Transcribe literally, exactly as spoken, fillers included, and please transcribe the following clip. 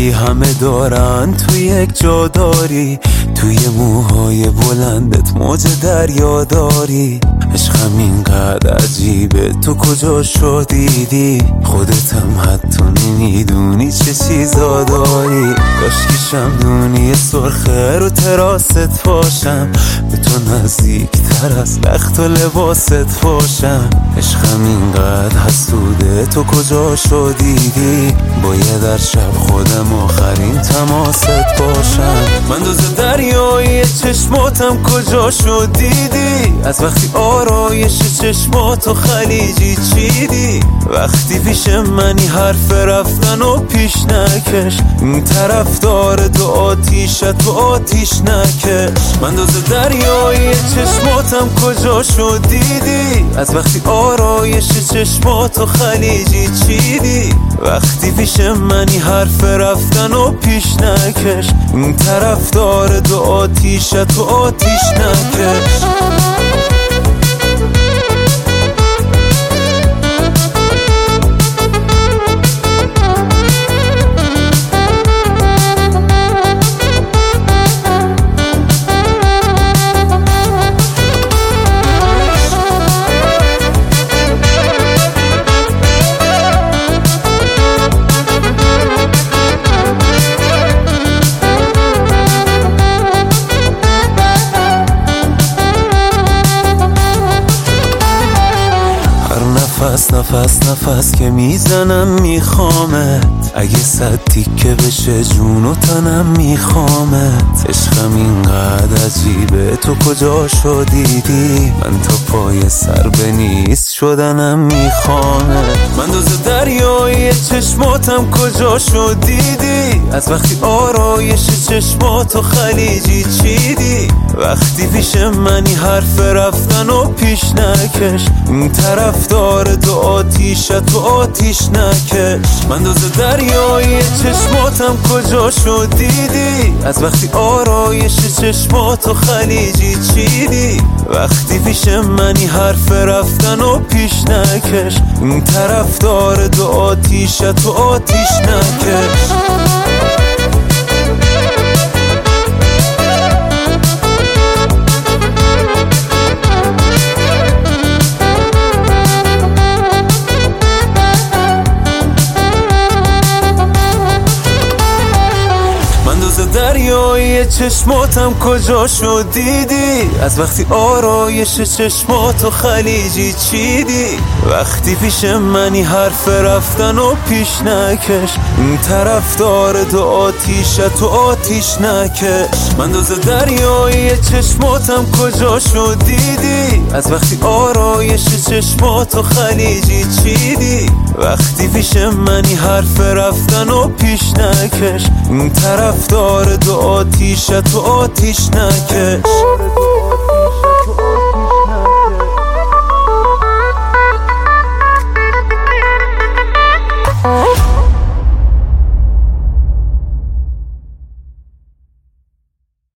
ولی همه دارن تو یک جا داری، توی موهای بلندت موج دریا داری. عشقم اینقدر عجیبه تو کجا شو دیدی، خودتم حتی نمیدونی چه چیزا داری. کاشکی شمدونی سرخه رو تراست باشم، به تو نزدیک تر از لخت و لباست باشم. عشقم اینقدر حسوده تو کجا شو دیدی، باید در شب خودم آخرین تماست باشم. من دوز دریایی چشماتم کجا شو دیدی، از وقتی آرایش چشماتو خلیجی چیدی. وقتی پیش منی حرف رفتن و پیش نکش، این طرف داره تو آتیشت تو آتیش نکش. من دوز دریایی چشماتم کجا شو دیدی، از وقتی آرایش چشماتو خلیجی چیدی. وقتی پیش منی حرف رفتن و پیش نکش، این طرف داره تو آتیشت تو آتیش نکش. نفس نفس نفس که میزنم میخوامت، اگه صد تیکه بشه جون و تنم میخوامت. عشقم اینقدر عجیبه تو کجا شو دیدی، من تا پای سر به نیست شدنم میخوامت. من دوز دریایی چشماتم کجا شو دیدی، از وقتی آرایش چشماتو خلیجی چیدی. وقتی پیش منی حرف رفتن و پیش نکش، این طرف داره تو آتیشت تو آتیش نکش. من دوز دریایی چشماتم کجا شو دیدی، از وقتی آرایش چشماتو خلیجی چیدی. وقتی پیش منی حرف رفتن و پیش نکش، این طرف داره تو آتیشت تو آتیش نکش. دریایی چشماتم کجا شو دیدی، از وقتی آرایش چشماتو خلیجی چیدی. وقتی پیش منی حرف رفتن و پیش نکش، این طرف داره تو آتیشت تو آتیش نکش. من دوز دریایی چشماتم کجا شو دیدی، از وقتی آرایش چشماتو خلیجی چیدی. وقتی پیش منی حرف رفتن و پیش نکش، این طرف داره تو آتیشت تو آتیش نکش.